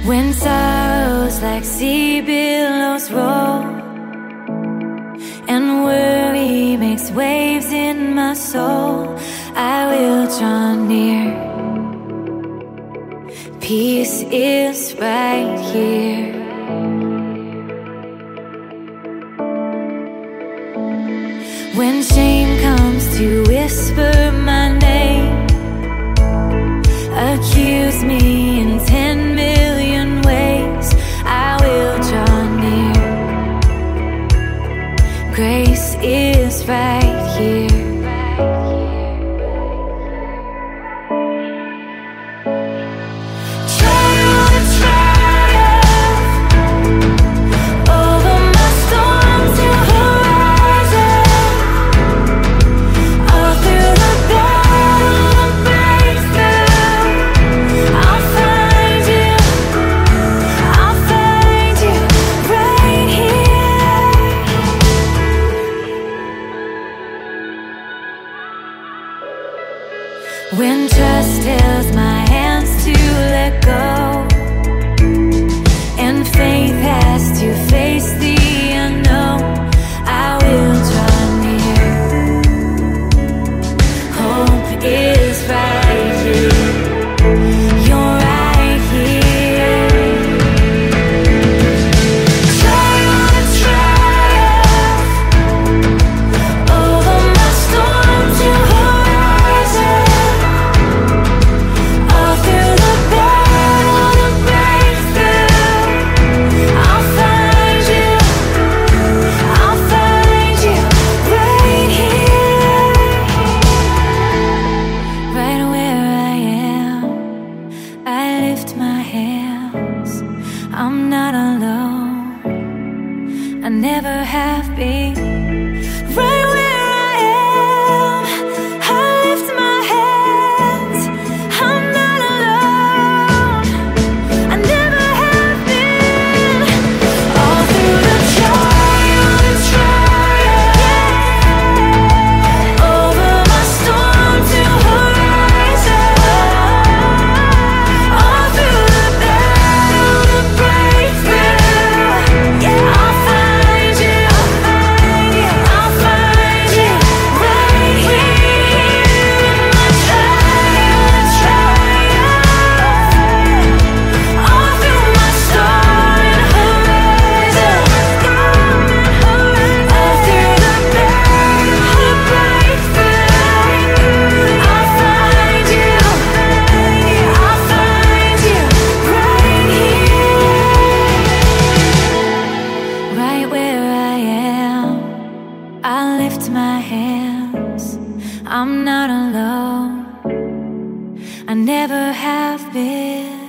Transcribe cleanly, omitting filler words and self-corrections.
When sorrows like sea billows roll and worry makes waves in my soul, I will draw near. Peace is right here. When shame comes to whisper my name, accuse me in 10 million ways, I will draw near. Grace is right here. When trust tells my hands to let go and faith has to face the unknown, I will draw near. Hope is right here. You're right here. Triumph, triumph over my storm to horizon. I'm not alone, I never have been. Right where I am, I lift my hands. I'm not alone, I never have been. All through the trials, over my storm to horizon. All through the my hands, I'm not alone, I never have been.